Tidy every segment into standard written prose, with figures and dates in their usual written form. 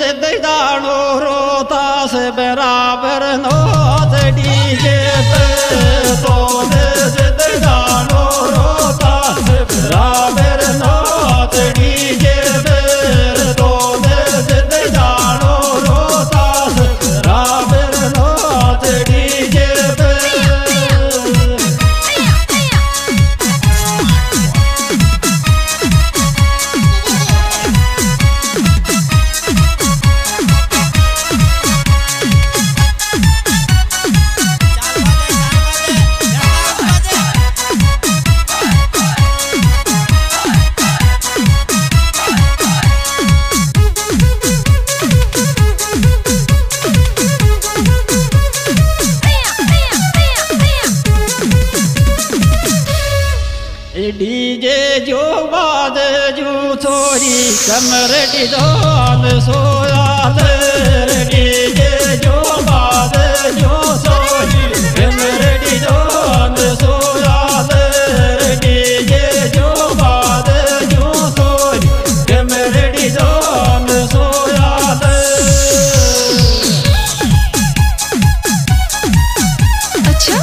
जिद जानो रोता से बराबर नोच डीजे पे तो जिद जानो रोता से बराबर नोच डीजे पे तो जिद जानो रोता से बराबर नोच डीजे पे। डीजे जो बाज जू छोरी कमर डिजान सोयाल डीजे जो बाज जो छोरी कमर डिजान सोयाल डीजे जो बाज जो छोरी कमर डिजान सोयाल। अच्छा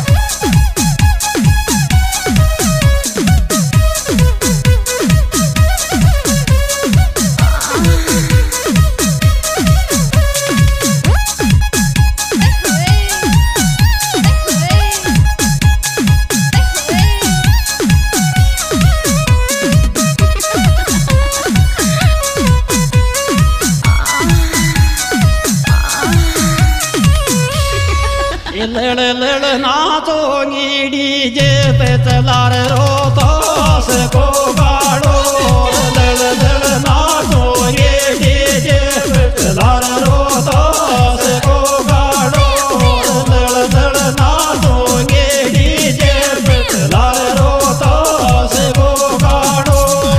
लड़ लड़ नाचोगी डीजे पे चलार रोता से को गाड़ो लड़ लड़ नाचोगे डीजे पे चलार रोता से को गाड़ो लड़ लड़ नाचोगे डीजे पे चलार रोता से को गाड़ो।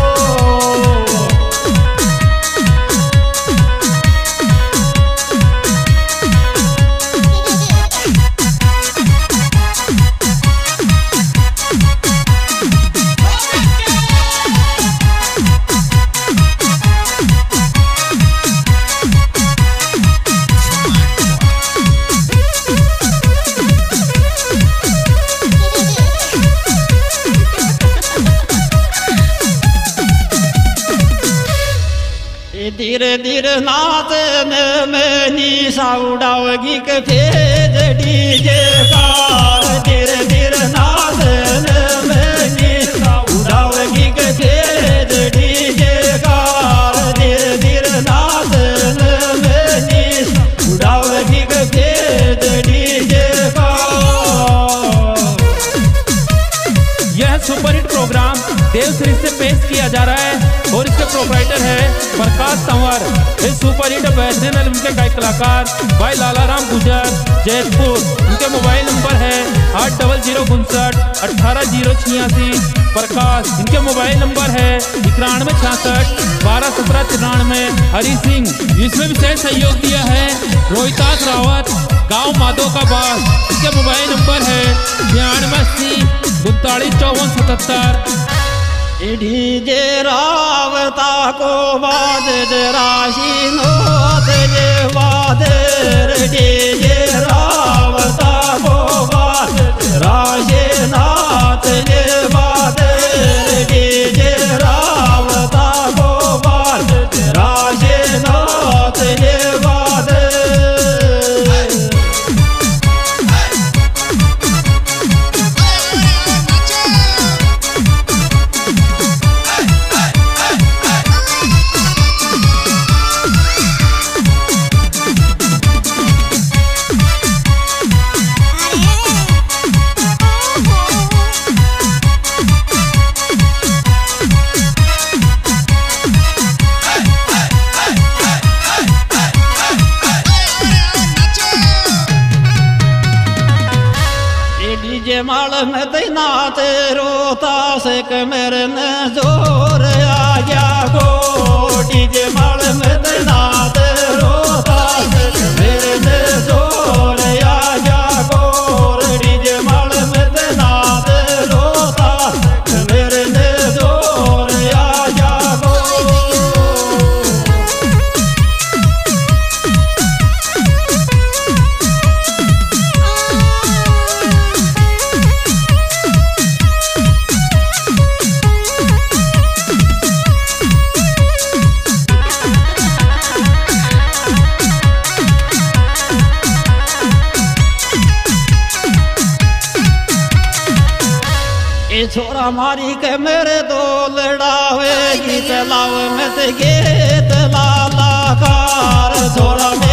धीरे धीरे नाचने में निशा उड़ाओगी के फेज डीजे कार धीरे धीरे नाचने में निशा उड़ाओगी के फेज डीजे कार धीरे धीरे नाचने में निशा उड़ाओगी के फेज डीजे कार। यह सुपरहिट प्रोग्राम देवश्री से पेश किया जा रहा है और इसके प्रोपराइटर है प्रकाश तंवर। इस सुपरहिट बैठने फिल्म के गायक कलाकार भाई लालाराम गुजर जयपुर। इनके मोबाइल नंबर है 8059 18086। प्रकाश इनके मोबाइल नंबर है 9166 1217 हरी सिंह। इसमें विशेष सहयोग दिया है रोहितास रावत गांव माधो का बास। इनके मोबाइल नंबर है 9280 425477। डीजे रावता को बाद राशि नोत जे वादर डीजे रावता को बाद राशि नाथ जे वादर डीजे रावता को बाद राशि नाथ जे वादर। डीजे माल में नाच रोता से कमर न जोर आ गया गो डीजे माल में नाच रोता से कमर न जोर आ गया गो डीजे माल में नाच रोता से कमर न जोर आ गया गो। ए छोरा मारी के मेरे दो लड़ावे गीत लावे मैं ते गीत लाला कार छोरा